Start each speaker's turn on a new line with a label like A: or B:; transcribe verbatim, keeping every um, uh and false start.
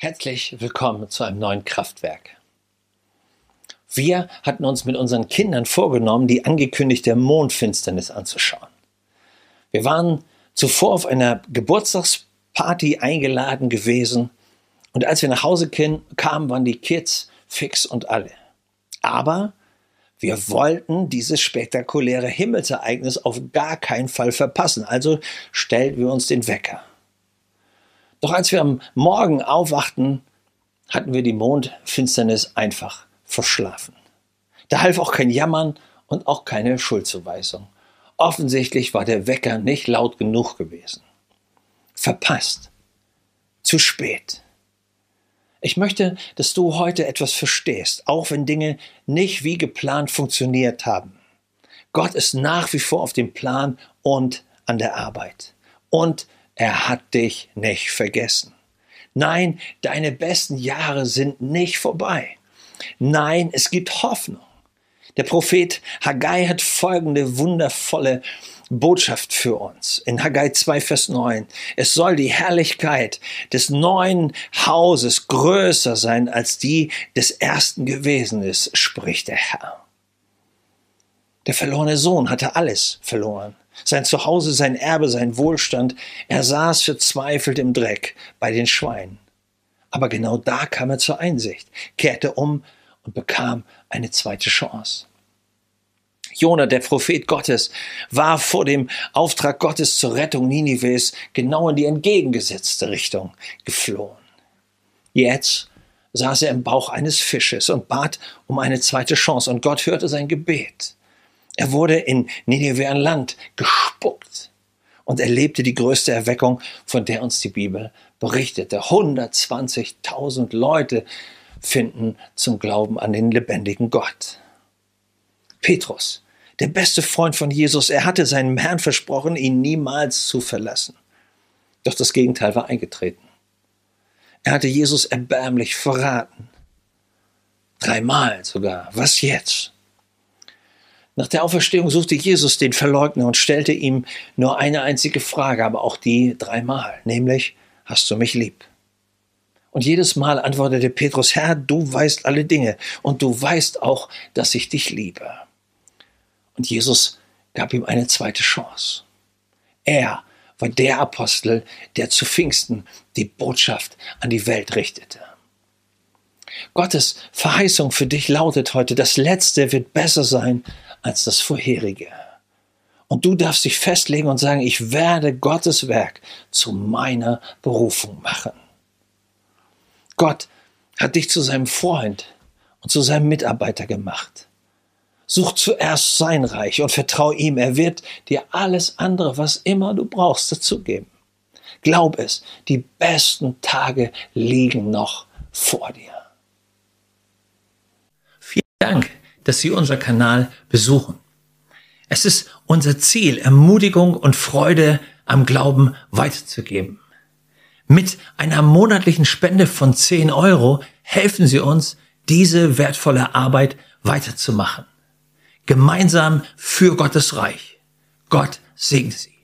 A: Herzlich willkommen zu einem neuen Kraftwerk. Wir hatten uns mit unseren Kindern vorgenommen, die angekündigte Mondfinsternis anzuschauen. Wir waren zuvor auf einer Geburtstagsparty eingeladen gewesen und als wir nach Hause kamen, waren die Kids fix und alle. Aber wir wollten dieses spektakuläre Himmelsereignis auf gar keinen Fall verpassen, also stellten wir uns den Wecker. Doch als wir am Morgen aufwachten, hatten wir die Mondfinsternis einfach verschlafen. Da half auch kein Jammern und auch keine Schuldzuweisung. Offensichtlich war der Wecker nicht laut genug gewesen. Verpasst. Zu spät. Ich möchte, dass du heute etwas verstehst, auch wenn Dinge nicht wie geplant funktioniert haben. Gott ist nach wie vor auf dem Plan und an der Arbeit. Und er hat dich nicht vergessen. Nein, deine besten Jahre sind nicht vorbei. Nein, es gibt Hoffnung. Der Prophet Haggai hat folgende wundervolle Botschaft für uns. In Haggai zwei, Vers neun. Es soll die Herrlichkeit des neuen Hauses größer sein, als die des ersten gewesen ist, spricht der Herr. Der verlorene Sohn hatte alles verloren. Sein Zuhause, sein Erbe, sein Wohlstand. Er saß verzweifelt im Dreck bei den Schweinen. Aber genau da kam er zur Einsicht, kehrte um und bekam eine zweite Chance. Jona, der Prophet Gottes, war vor dem Auftrag Gottes zur Rettung Ninives genau in die entgegengesetzte Richtung geflohen. Jetzt saß er im Bauch eines Fisches und bat um eine zweite Chance und Gott hörte sein Gebet. Er wurde in Ninive Land gespuckt und erlebte die größte Erweckung, von der uns die Bibel berichtete. hundertzwanzigtausend Leute finden zum Glauben an den lebendigen Gott. Petrus, der beste Freund von Jesus, er hatte seinem Herrn versprochen, ihn niemals zu verlassen. Doch das Gegenteil war eingetreten. Er hatte Jesus erbärmlich verraten. Dreimal sogar. Was jetzt? Nach der Auferstehung suchte Jesus den Verleugner und stellte ihm nur eine einzige Frage, aber auch die dreimal, nämlich, hast du mich lieb? Und jedes Mal antwortete Petrus, Herr, du weißt alle Dinge und du weißt auch, dass ich dich liebe. Und Jesus gab ihm eine zweite Chance. Er war der Apostel, der zu Pfingsten die Botschaft an die Welt richtete. Gottes Verheißung für dich lautet heute, das Letzte wird besser sein als das Vorherige. Und du darfst dich festlegen und sagen, ich werde Gottes Werk zu meiner Berufung machen. Gott hat dich zu seinem Freund und zu seinem Mitarbeiter gemacht. Such zuerst sein Reich und vertrau ihm. Er wird dir alles andere, was immer du brauchst, dazugeben. Glaub es, die besten Tage liegen noch vor dir. Vielen Dank, dass Sie unseren Kanal besuchen. Es ist unser Ziel, Ermutigung und Freude am Glauben weiterzugeben. Mit einer monatlichen Spende von zehn Euro helfen Sie uns, diese wertvolle Arbeit weiterzumachen. Gemeinsam für Gottes Reich. Gott segne Sie.